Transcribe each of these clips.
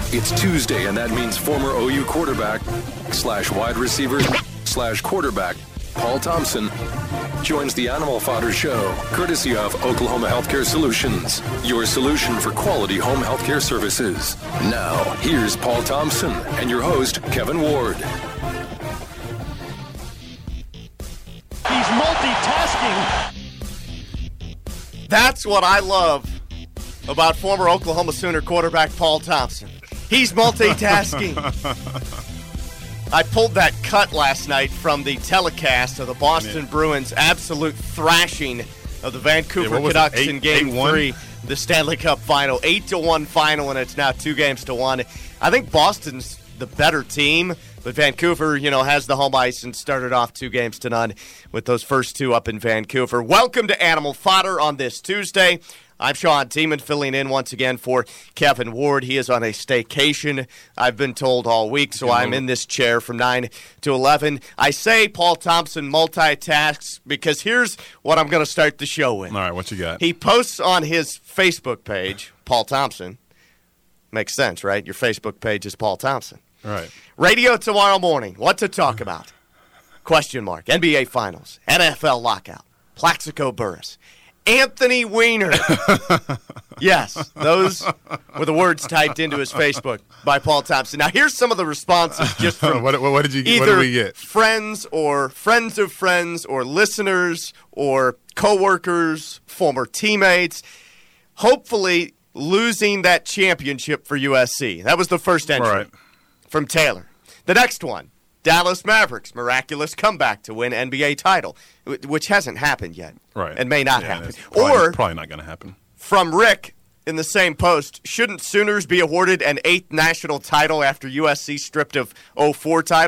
It's Tuesday, and that means former OU quarterback / wide receiver / quarterback Paul Thompson joins the Animal Fodder Show, courtesy of Oklahoma Healthcare Solutions, your solution for quality home healthcare services. Now, here's Paul Thompson and your host, Kevin Ward. He's multitasking. That's what I love about former Oklahoma Sooner quarterback Paul Thompson. He's multitasking. I pulled that cut last night from the telecast of the Boston Bruins' absolute thrashing of the Vancouver Canucks in Game 3, the Stanley Cup Final. 8-1 final, and it's now 2-1. I think Boston's the better team, but Vancouver, has the home ice and started off 2-0 with those first two up in Vancouver. Welcome to Animal Fodder on this Tuesday. I'm Sean Tiemann, filling in once again for Kevin Ward. He is on a staycation, I've been told, all week, so I'm in this chair from 9 to 11. I say Paul Thompson multitasks because here's what I'm going to start the show with. All right, what you got? He posts on his Facebook page, Paul Thompson. Makes sense, right? Your Facebook page is Paul Thompson. All right. Radio tomorrow morning. What to talk about? ? NBA Finals. NFL lockout. Plaxico Burress. Anthony Weiner. Yes, those were the words typed into his Facebook by Paul Thompson. Now, here's some of the responses just from what did we get? Friends or friends of friends or listeners or coworkers, former teammates. Hopefully losing that championship for USC. That was the first entry from Taylor. The next one. Dallas Mavericks, miraculous comeback to win NBA title, which hasn't happened yet, and may not happen. Probably not going to happen. From Rick in the same post, shouldn't Sooners be awarded an 8th national title after USC stripped of 04 title? ?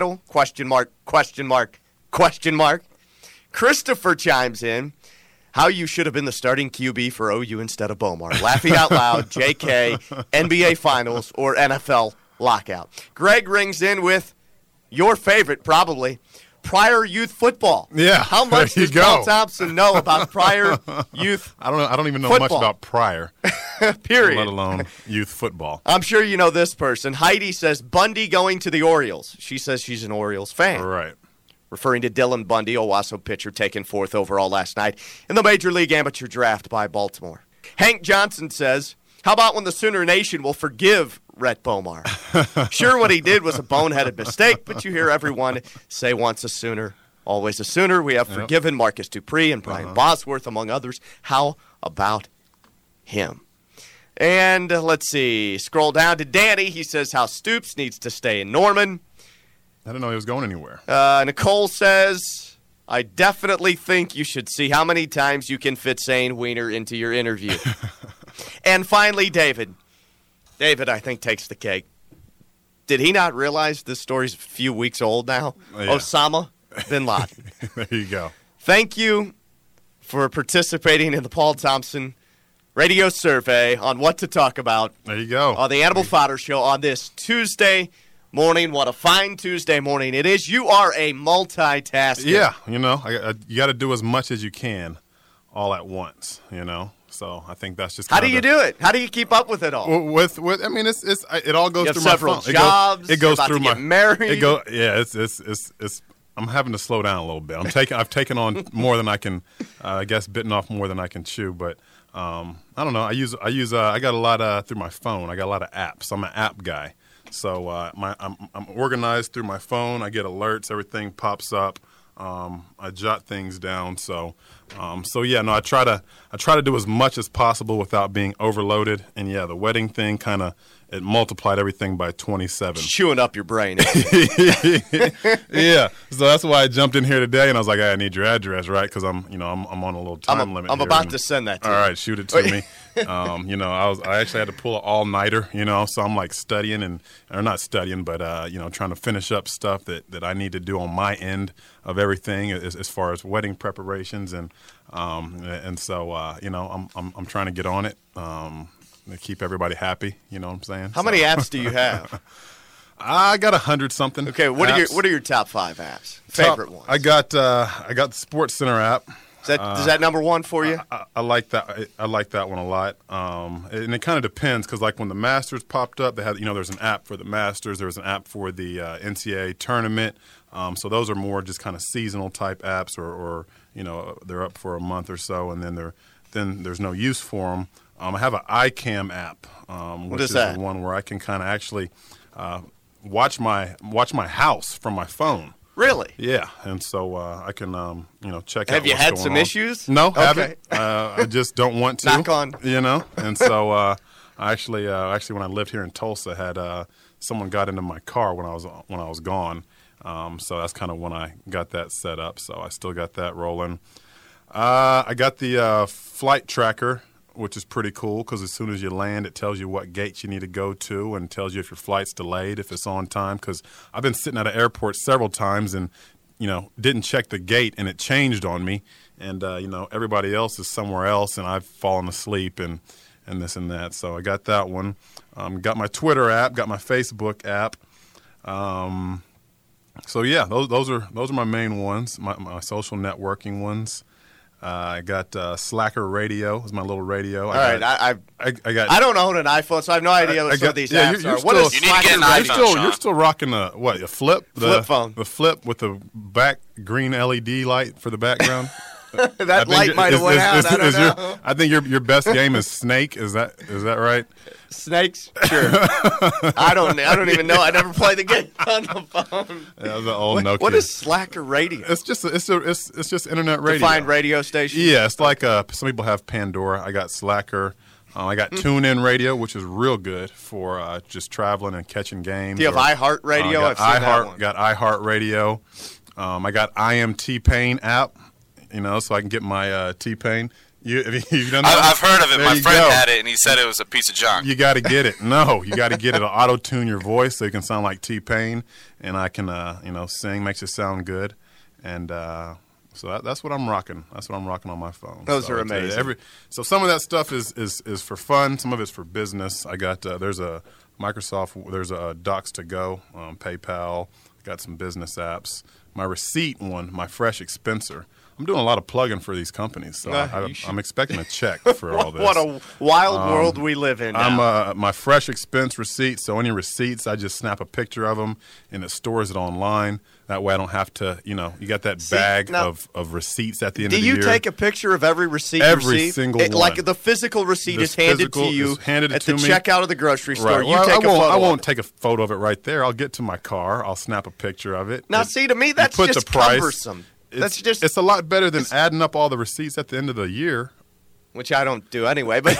Christopher chimes in, how you should have been the starting QB for OU instead of Bomar. Laughing out loud, JK, NBA Finals, or NFL lockout. Greg rings in with your favorite, probably, Pryor youth football. Yeah. How much does Paul Thompson know about Pryor youth I don't even know football? Much about Pryor. Period. Let alone youth football. I'm sure you know this person. Heidi says Bundy going to the Orioles. She says she's an Orioles fan. Right. Referring to Dylan Bundy, Owasso pitcher taken 4th overall last night in the Major League Amateur Draft by Baltimore. Hank Johnson says, how about when the Sooner Nation will forgive Rhett Bomar? Sure, what he did was a boneheaded mistake, but you hear everyone say once a Sooner, always a Sooner. We have forgiven Marcus Dupree and Brian Bosworth, among others. How about him? And let's see, scroll down to Danny. He says how Stoops needs to stay in Norman. I didn't know he was going anywhere. Nicole says, I definitely think you should see how many times you can fit saying Wiener into your interview. And finally, David. David, I think, takes the cake. Did he not realize this story's a few weeks old now? Yeah. Osama bin Laden. There you go. Thank you for participating in the Paul Thompson radio survey on what to talk about. There you go. On the Animal Fodder Show on this Tuesday morning. What a fine Tuesday morning it is. You are a multitasker. Yeah, you got to do as much as you can all at once, So I think that's just how do you do it? How do you keep up with it all? It all goes you have through several my phone. Jobs. It goes about through to my get married. It's. I'm having to slow down a little bit. I've taken on more than I can. I guess bitten off more than I can chew. But I don't know. I got a lot through my phone. I got a lot of apps. I'm an app guy. So I'm organized through my phone. I get alerts. Everything pops up. I jot things down. I try to do as much as possible without being overloaded. And the wedding thing it multiplied everything by 27. It's chewing up your brain. Yeah. So that's why I jumped in here today, and I was like, I need your address, right? Because I'm on a little time limit. I'm about to send that to you. All right, shoot it to me. I actually had to pull an all-nighter, so I'm like studying or not studying, but trying to finish up stuff that I need to do on my end of everything as far as wedding preparations and so I'm trying to get on it. To keep everybody happy, you know what I'm saying? How many apps do you have? I got 100-something. Okay, what are your top 5 apps? Favorite ones? I got the Sports Center app. Is that number one for you? I like that. I like that one a lot. And it kind of depends because, like, when the Masters popped up, they had there's an app for the Masters. There was an app for the NCAA tournament. So those are more just kind of seasonal type apps, or they're up for a month or so, and then there's no use for them. I have an iCam app, which is the one where I can kind of actually watch my house from my phone. Really? Yeah, and so I can check out. Have you had some on. issues? No, okay. haven't. I just don't want to. Knock on. And so I actually when I lived here in Tulsa, had someone got into my car when I was gone. So that's kind of when I got that set up. So I still got that rolling. I got the flight tracker, which is pretty cool because as soon as you land, it tells you what gates you need to go to and tells you if your flight's delayed, if it's on time. Because I've been sitting at an airport several times and, didn't check the gate and it changed on me. And, everybody else is somewhere else and I've fallen asleep and this and that. So I got that one. Got my Twitter app, got my Facebook app. So, yeah, those are my main ones, my social networking ones. I got Slacker Radio is my little radio. I don't own an iPhone, so I have no idea what some of these apps are. What is Slacker Radio? You're still rocking a flip? Flip phone. The flip with the back green LED light for the background? That light might have went out. I don't know. I think your best game is Snake. Is that right? Snakes? Sure. I don't even know. I never played the game on the phone. Yeah, the old Nokia. What is Slacker Radio? It's just internet radio. Defined radio station. Yeah, it's like some people have Pandora. I got Slacker. I got TuneIn Radio, which is real good for just traveling and catching games. Do you have iHeartRadio? I've seen that one. Got iHeartRadio. I got IM T-Pain app. So I can get my T-Pain. You've done that? I've heard of it. My friend had it, and he said it was a piece of junk. You got to get it. No, you got to get it. It'll auto-tune your voice so you can sound like T-Pain, and I can, sing, makes it sound good. And so that's what I'm rocking. That's what I'm rocking on my phone. Those are amazing. So some of that stuff is for fun. Some of it's for business. I got there's a Microsoft. There's a Docs to Go, PayPal. Got some business apps. My receipt one, my Fresh Expenser. I'm doing a lot of plugging for these companies, so I'm expecting a check for all this. What a wild world we live in now. I'm my Fresh Expense receipt, so any receipts, I just snap a picture of them, and it stores it online. That way I don't have to, you got that bag of receipts at the end of the year. Do you take a picture of every receipt Every single one. Like the physical receipt is handed to you at the checkout of the grocery store. Right. You take a photo. I won't take a photo of it right there. I'll get to my car. I'll snap a picture of it. Now, see, to me, that's just cumbersome. It's a lot better than adding up all the receipts at the end of the year. Which I don't do anyway. But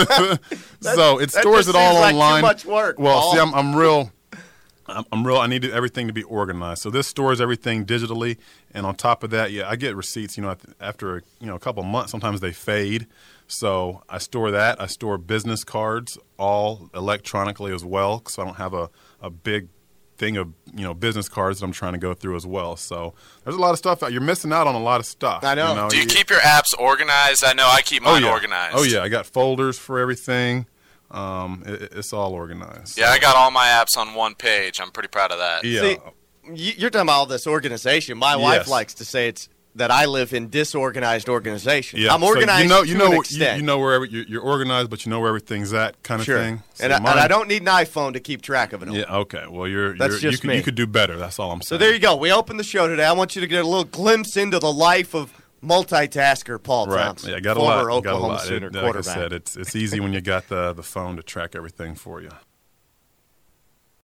so it stores it all online. Like too much work. Well, see, I'm real. I need everything to be organized. So this stores everything digitally, and on top of that, I get receipts. After a couple months, sometimes they fade. So I store that. I store business cards all electronically as well, so I don't have a big thing of business cards that I'm trying to go through as well. So there's a lot of stuff out. You're missing out on a lot of stuff. I know. Do you keep your apps organized? I know I keep mine organized. Oh yeah, I got folders for everything. It's all organized. Yeah, I got all my apps on one page. I'm pretty proud of that. Yeah. See, you're talking about all this organization. My wife likes to say that I live in disorganized organization. Yeah. I'm organized to an extent. You know where you're organized, but you know where everything's at, kind of thing. So and I don't need an iPhone to keep track of it all. Yeah. Okay. Well, you could do better. That's all I'm saying. So there you go. We opened the show today. I want you to get a little glimpse into the life of multitasker Paul Thompson, Yeah, got former a lot. Oklahoma Sooner quarterback. Like I said, it's easy when you got the phone to track everything for you.